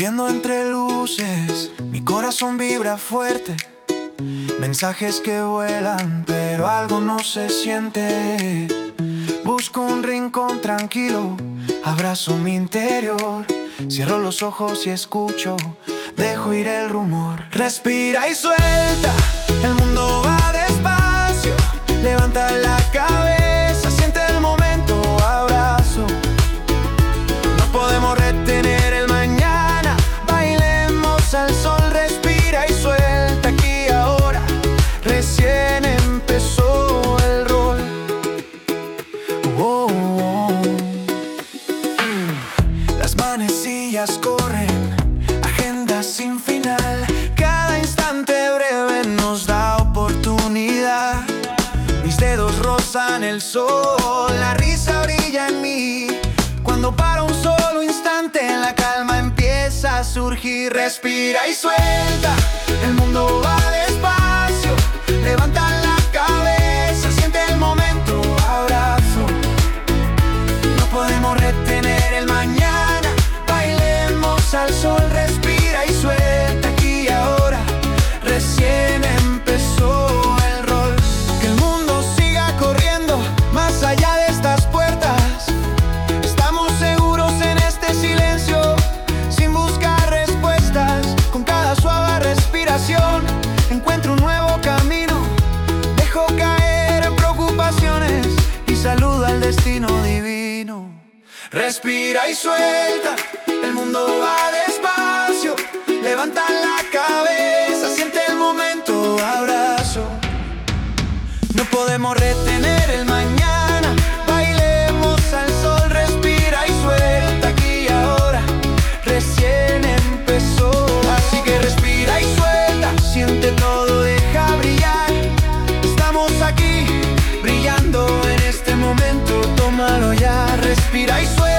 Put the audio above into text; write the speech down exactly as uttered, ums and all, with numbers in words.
Corriendo entre luces, mi corazón vibra fuerte. Mensajes que vuelan, pero algo no se siente. Busco un rincón tranquilo, abrazo mi interior. Cierro los ojos y escucho, dejo ir el rumor. Respira y suelta, el mundo va despacio. Levanta la cabeza, siente el momento, abrazo. No podemos retener el mañana, bailemos al sol. Respira y suelta, aquí ahora, recién empezó el rol. Oh, oh, oh. Las manecillas corren, agenda sin final. Cada instante breve nos da oportunidad. Mis dedos rozan el sol, la risa brilla en mí. Cuando para un solo instante, la calma empieza a surgir. Respira y suelta, el mundo va despacio. Levanta la cabeza, siente el momento, abrazo. No podemos retener el mañana, bailemos al sol. Respira y suelta, aquí y ahora, recién empezó el rol. Que el mundo siga corriendo, más allá de estas puertas. Estamos seguros en este silencio, sin buscar respuestas. Con cada suave respiración, encuentro un nuevo camino. Dejo caer en preocupaciones y saludo al destino divino. Respira y suelta, el mundo va despacio. Levanta la cabeza, siente el momento, abrazo. No podemos retener el mañana, bailemos al sol. Respira y suelta, aquí y ahora, recién empezó. Así que respira y suelta, siente todo, deja brillar. Estamos aquí, brillando en este momento, tómalo ya. Respira y suelta.